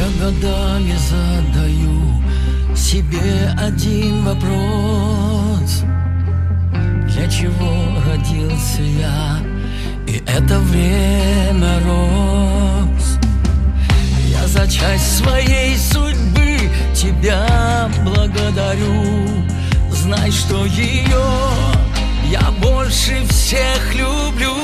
Я годами задаю себе один вопрос: для чего родился я и это время рос? Я за часть своей судьбы тебя благодарю. Знай, что ее я больше всех люблю.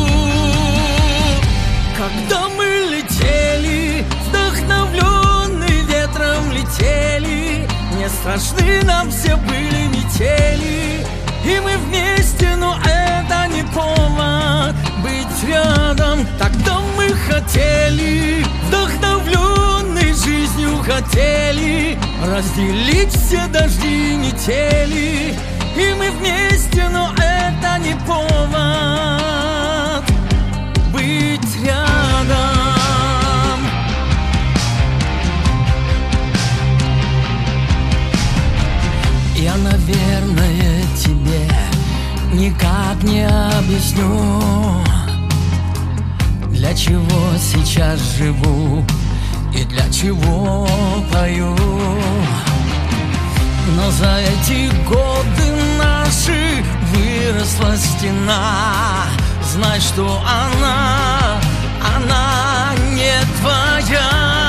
Когда мы летели, вдохновленные ветром летели, не страшны нам все были метели. И мы вместе, но это не повод быть рядом. Тогда мы хотели, вдохновленной жизнью хотели, разделить все дожди и метели. И мы вместе, но это не повод быть рядом. Я, наверное, тебе никак не объясню, для чего сейчас живу и для чего пою. Но за эти годы наши выросла стена. Знай, что она не твоя.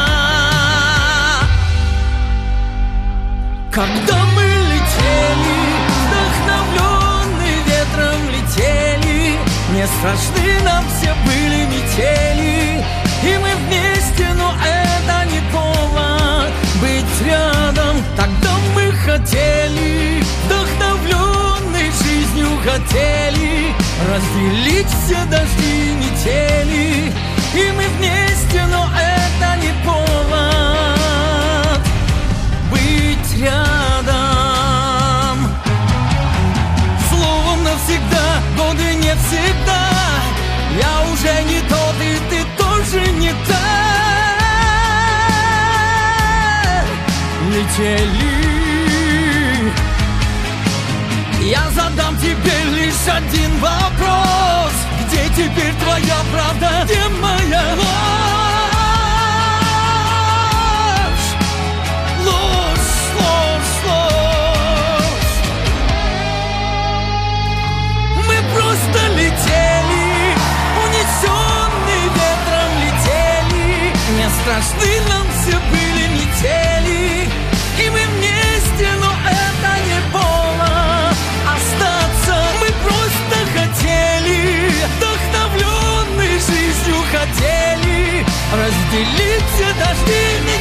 Когда мы летели, вдохновленные ветром летели, не страшны нам все были метели. И мы вместе, но это не повод быть рядом. Тогда мы хотели, вдохновленной жизнью хотели, разделить все дожди и метели. И мы вместе, но это не повод быть рядом. Словом, навсегда, годы не всегда. Я уже не тот, и ты тоже не та. Летели. Я задам тебе лишь один вопрос: где теперь твоя правда, где моя ложь? Ложь, ложь, ложь. Мы просто летели, унесенные ветром летели, не страшны нам все были метели. И мы вместе, но это не повод остаться. Мы просто хотели, вдохновленной жизнью хотели, разделить все дожди.